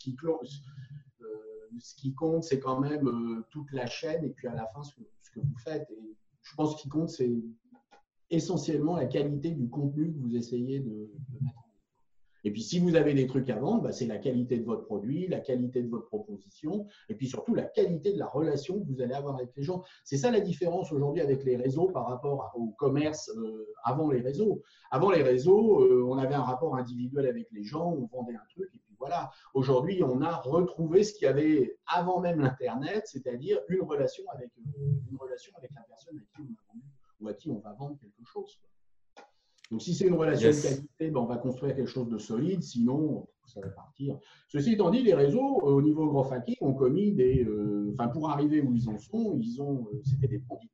ce qui compte, c'est quand même toute la chaîne et puis à la fin, ce que vous faites. Et je pense ce qui compte, c'est essentiellement la qualité du contenu que vous essayez de mettre en œuvre. Et puis, si vous avez des trucs à vendre, bah, c'est la qualité de votre produit, la qualité de votre proposition, et puis surtout la qualité de la relation que vous allez avoir avec les gens. C'est ça la différence aujourd'hui avec les réseaux par rapport au commerce avant les réseaux. Avant les réseaux, on avait un rapport individuel avec les gens, on vendait un truc, et puis voilà. Aujourd'hui, on a retrouvé ce qu'il y avait avant même l'Internet, c'est-à-dire une relation avec la personne à qui on a vendu ou à qui on va vendre quelque chose. Donc, si c'est une relation de qualité, ben, on va construire quelque chose de solide, sinon, ça va partir. Ceci étant dit, les réseaux, au niveau growth hacking, ont commis pour arriver où ils en sont, c'était des produits.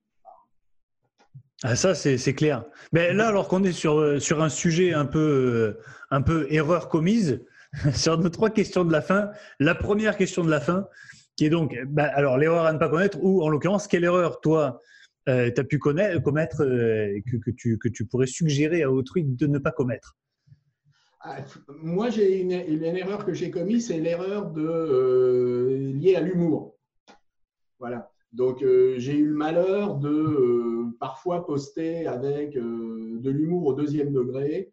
Ah, ça, c'est clair. Mais là, alors qu'on est sur un sujet un peu erreur commise, sur nos 3 questions de la fin, la première question de la fin, qui est donc, alors l'erreur à ne pas connaître, ou en l'occurrence, quelle erreur, toi, tu as pu commettre que tu pourrais suggérer à autrui de ne pas commettre? Moi, j'ai une erreur que j'ai commise, c'est l'erreur liée à l'humour. Voilà. Donc, j'ai eu le malheur de parfois poster avec de l'humour au 2e degré.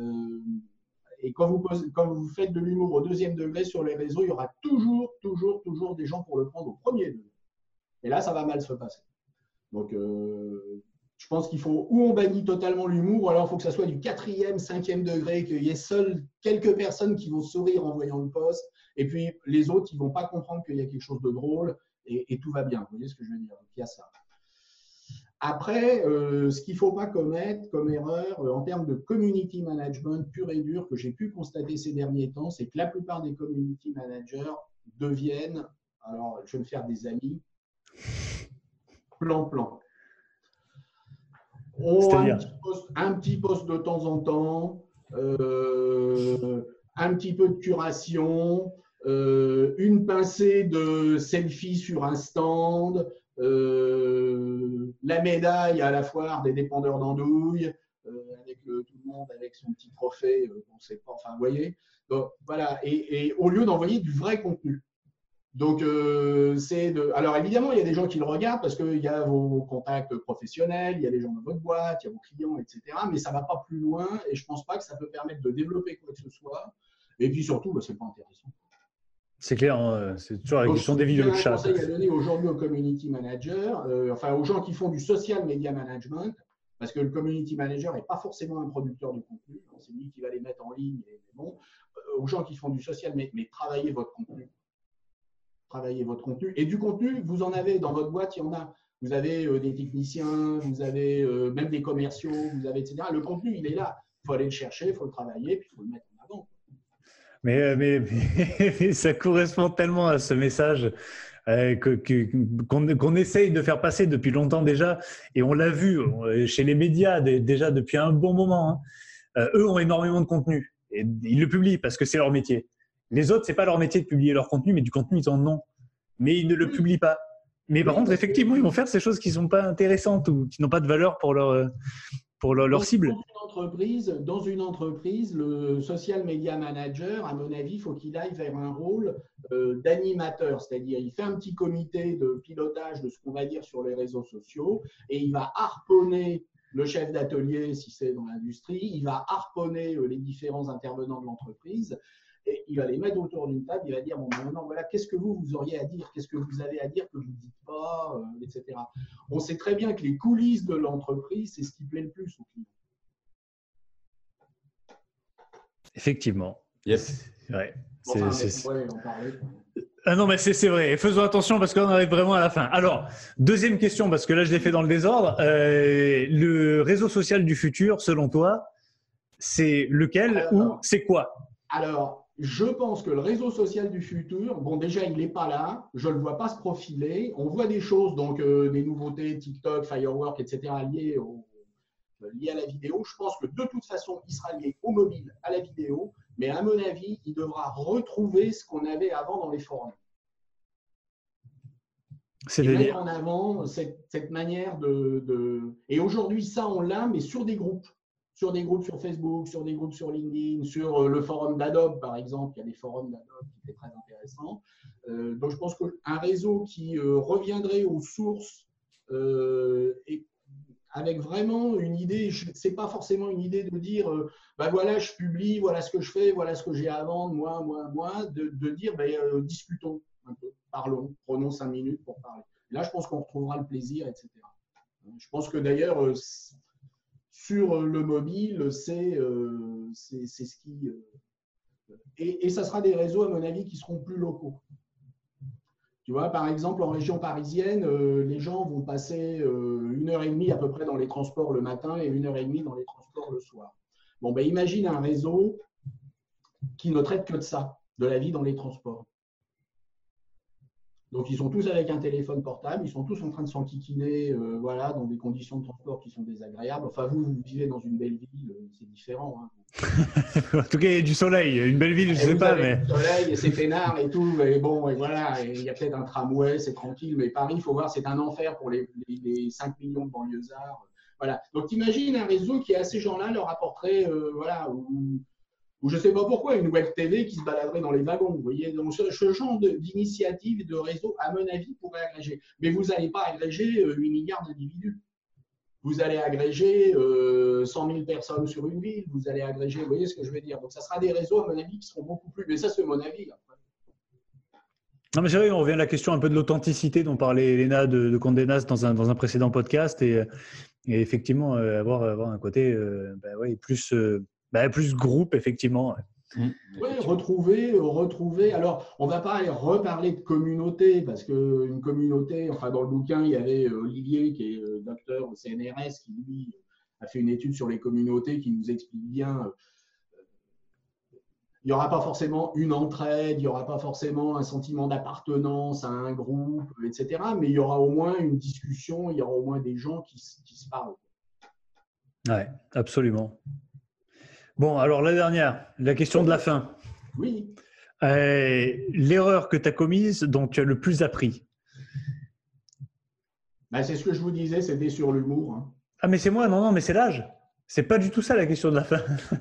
Et quand vous faites de l'humour au 2e degré sur les réseaux, il y aura toujours des gens pour le prendre au 1er degré. Et là, ça va mal se passer. Donc, je pense qu'il faut, ou on bannit totalement l'humour, ou alors il faut que ça soit du 4e, 5e degré, qu'il y ait seules quelques personnes qui vont sourire en voyant le post, et puis les autres, ils ne vont pas comprendre qu'il y a quelque chose de drôle, et tout va bien. Vous voyez ce que je veux dire? Donc, il y a ça. Après, ce qu'il ne faut pas commettre comme erreur en termes de community management pur et dur que j'ai pu constater ces derniers temps, c'est que la plupart des community managers deviennent, alors je vais me faire des amis, plan. Un petit post de temps en temps, un petit peu de curation, une pincée de selfie sur un stand, la médaille à la foire des dépendeurs d'andouille, avec tout le monde avec son petit trophée, on ne sait pas, enfin, vous voyez. Donc, voilà, et au lieu d'envoyer du vrai contenu. Donc, alors évidemment, il y a des gens qui le regardent parce qu'il y a vos contacts professionnels, il y a des gens dans votre boîte, il y a vos clients, etc. Mais ça ne va pas plus loin et je ne pense pas que ça peut permettre de développer quoi que ce soit. Et puis surtout, ce n'est pas intéressant. C'est clair, hein, c'est toujours la question des vidéos de chat. J'ai un conseil à donner aujourd'hui aux community managers, aux gens qui font du social media management, parce que le community manager n'est pas forcément un producteur de contenu, c'est lui qui va les mettre en ligne. Aux gens qui font du social, mais travaillez votre contenu. Travailler votre contenu. Et du contenu, vous en avez dans votre boîte, il y en a. Vous avez des techniciens, vous avez même des commerciaux, vous avez, etc. Le contenu, il est là. Il faut aller le chercher, il faut le travailler, puis il faut le mettre en avant. Mais ça correspond tellement à ce message qu'on essaye de faire passer depuis longtemps déjà. Et on l'a vu chez les médias déjà depuis un bon moment. Hein. Eux ont énormément de contenu. Et ils le publient parce que c'est leur métier. Les autres, ce n'est pas leur métier de publier leur contenu, mais du contenu, ils en ont. Mais ils ne le publient pas. Mais par contre, effectivement, ils vont faire ces choses qui ne sont pas intéressantes ou qui n'ont pas de valeur pour leur cible. Dans une entreprise, le social media manager, à mon avis, il faut qu'il aille vers un rôle d'animateur. C'est-à-dire, il fait un petit comité de pilotage de ce qu'on va dire sur les réseaux sociaux et il va harponner le chef d'atelier, si c'est dans l'industrie, il va harponner les différents intervenants de l'entreprise. Et il va les mettre autour d'une table, il va dire, bon, maintenant, voilà, qu'est-ce que vous auriez à dire, qu'est-ce que vous avez à dire que vous ne dites pas, etc. On sait très bien que les coulisses de l'entreprise, c'est ce qui plaît le plus aux clients. Effectivement. Yes. Ouais. Enfin, on pourrait en parler. Ah non, mais c'est vrai. Et faisons attention parce qu'on arrive vraiment à la fin. Alors, deuxième question, parce que là, je l'ai fait dans le désordre. Le réseau social du futur, selon toi, c'est lequel ou c'est quoi? Alors, je pense que le réseau social du futur, bon, déjà, il n'est pas là. Je ne le vois pas se profiler. On voit des choses, donc des nouveautés, TikTok, Firework, etc., liées à la vidéo. Je pense que de toute façon, il sera lié au mobile, à la vidéo. Mais à mon avis, il devra retrouver ce qu'on avait avant dans les forums. C'est-à-dire mettre en avant cette manière Et aujourd'hui, ça, on l'a, mais sur des groupes. Sur des groupes sur Facebook, sur des groupes sur LinkedIn, sur le forum d'Adobe, par exemple. Il y a des forums d'Adobe qui étaient très intéressants. Donc, je pense qu'un réseau qui reviendrait aux sources et avec vraiment une idée, ce n'est pas forcément une idée de dire bah voilà, je publie, voilà ce que je fais, voilà ce que j'ai à vendre, moi, de dire discutons un peu, parlons, prenons 5 minutes pour parler. Et là, je pense qu'on retrouvera le plaisir, etc. Je pense que d'ailleurs, sur le mobile, c'est ce qui. Et ça sera des réseaux, à mon avis, qui seront plus locaux. Tu vois, par exemple, en région parisienne, les gens vont passer 1h30 à peu près dans les transports le matin et 1h30 dans les transports le soir. Bon, ben, imagine un réseau qui ne traite que de ça, de la vie dans les transports. Donc, ils sont tous avec un téléphone portable, ils sont tous en train de s'enquiquiner voilà, dans des conditions de transport qui sont désagréables. Enfin, vous vivez dans une belle ville, c'est différent. Hein. En tout cas, il y a du soleil. Une belle ville, je ne sais pas. Mais... du soleil, c'est peinard et tout. Et bon, et voilà, il y a peut-être un tramway, c'est tranquille. Mais Paris, il faut voir, c'est un enfer pour les 5 millions de banlieusards. Voilà. Donc, imagine un réseau qui, à ces gens-là, leur apporterait, voilà, ou je ne sais pas pourquoi, une web TV qui se baladerait dans les wagons. Vous voyez, donc ce genre d'initiative, de réseau, à mon avis, pourrait agréger. Mais vous n'allez pas agréger 8 milliards d'individus. Vous allez agréger 100 000 personnes sur une ville. Vous allez agréger, vous voyez ce que je veux dire. Donc, ça sera des réseaux, à mon avis, qui seront beaucoup plus. Mais ça, c'est mon avis. Après. Non, mais c'est vrai, on revient à la question un peu de l'authenticité dont parlait Elena de Condé Nast dans un précédent podcast. Et effectivement, avoir un côté plus groupe, effectivement. Oui, retrouver. Alors, on ne va pas reparler de communauté, parce qu'une communauté, enfin, dans le bouquin, il y avait Olivier, qui est docteur au CNRS, qui, lui, a fait une étude sur les communautés qui nous explique bien. Il n'y aura pas forcément une entraide, il n'y aura pas forcément un sentiment d'appartenance à un groupe, etc. Mais il y aura au moins une discussion, il y aura au moins des gens qui se parlent. Oui, absolument. Bon, alors la dernière, la question de la fin. Oui. L'erreur que tu as commise, dont tu as le plus appris. C'est ce que je vous disais, c'était sur l'humour. Hein. Ah, mais c'est moi, non, mais c'est l'âge. C'est pas du tout ça la question de la fin.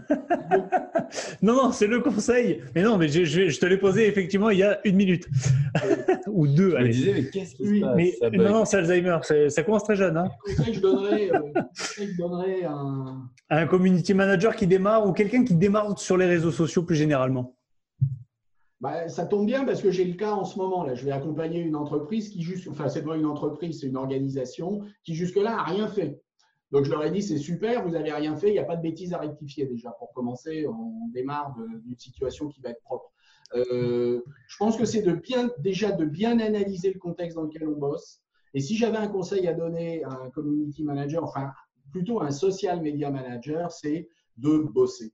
Non, c'est le conseil. Mais non, mais je te l'ai posé effectivement il y a 1 minute. Ou 2. Je me disais, mais qu'est-ce qui se passe mais, non, c'est Alzheimer. Ça commence très jeune. Hein. Je donnerais un community manager qui démarre ou quelqu'un qui démarre sur les réseaux sociaux plus généralement. Ça tombe bien parce que j'ai le cas en ce moment. Là, je vais accompagner une entreprise c'est pas une entreprise, c'est une organisation qui jusque-là n'a rien fait. Donc, je leur ai dit, c'est super, vous n'avez rien fait, il n'y a pas de bêtises à rectifier déjà. Pour commencer, on démarre d'une situation qui va être propre. Je pense que c'est déjà de bien analyser le contexte dans lequel on bosse. Et si j'avais un conseil à donner à un community manager, enfin plutôt un social media manager, c'est de bosser.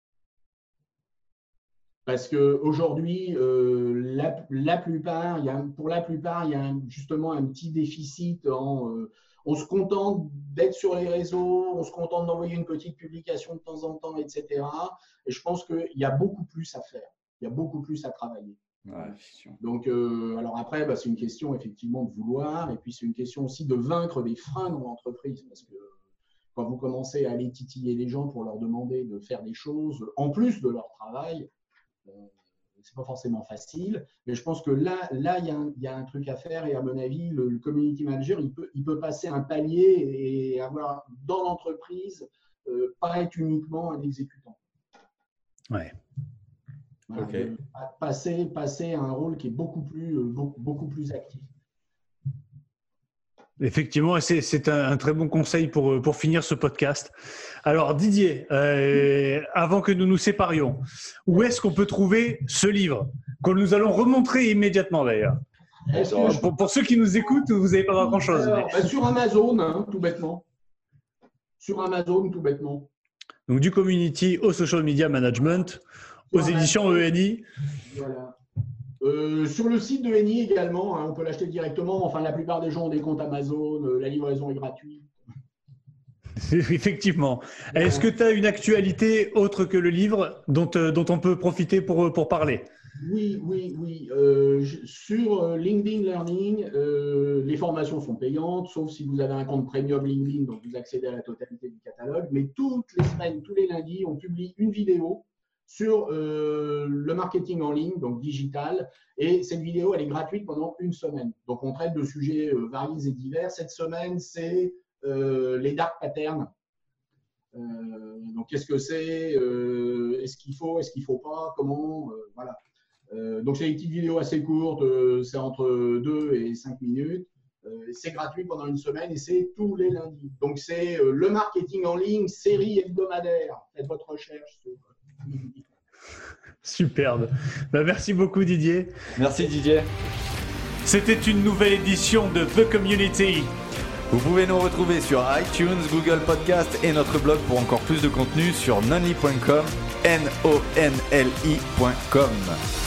Parce qu'aujourd'hui, pour la plupart, il y a justement un petit déficit on se contente d'être sur les réseaux, on se contente d'envoyer une petite publication de temps en temps, etc. Et je pense qu'il y a beaucoup plus à faire. Il y a beaucoup plus à travailler. Ouais, donc, alors après, c'est une question effectivement de vouloir, et puis c'est une question aussi de vaincre des freins dans l'entreprise. Parce que quand vous commencez à aller titiller les gens pour leur demander de faire des choses en plus de leur travail, c'est pas forcément facile, mais je pense que là, il y a un truc à faire, et à mon avis, le community manager, il peut passer un palier et avoir dans l'entreprise, pas être uniquement un exécutant. Ouais. Voilà, okay. Passer à un rôle qui est beaucoup plus actif. Effectivement, c'est un très bon conseil pour finir ce podcast. Alors Didier, avant que nous nous séparions, où est-ce qu'on peut trouver ce livre que nous allons remontrer immédiatement d'ailleurs? Pour ceux qui nous écoutent, vous n'allez pas voir grand-chose. Sur Amazon, hein, tout bêtement. Sur Amazon, tout bêtement. Donc du community au social media management, aux éditions ENI. Voilà. Sur le site de ENI également, hein, on peut l'acheter directement. Enfin, la plupart des gens ont des comptes Amazon, la livraison est gratuite. Effectivement. Est-ce que tu as une actualité autre que le livre dont on peut profiter pour parler? Oui. Sur LinkedIn Learning, les formations sont payantes, sauf si vous avez un compte premium LinkedIn, donc vous accédez à la totalité du catalogue. Mais toutes les semaines, tous les lundis, on publie une vidéo sur le marketing en ligne, donc digital. Et cette vidéo, elle est gratuite pendant une semaine. Donc, on traite de sujets variés et divers. Cette semaine, c'est les dark patterns. Donc, qu'est-ce que c'est? Est-ce qu'il faut pas? Comment? Voilà. Donc, c'est une petite vidéo assez courte, c'est entre 2 et 5 minutes. C'est gratuit pendant une semaine et c'est tous les lundis. Donc, c'est le marketing en ligne, série hebdomadaire. Faites votre recherche. Superbe. Merci beaucoup, Didier. Merci, Didier. C'était une nouvelle édition de The Community. Vous pouvez nous retrouver sur iTunes, Google Podcast et notre blog pour encore plus de contenu sur nonly.com, nonli.com.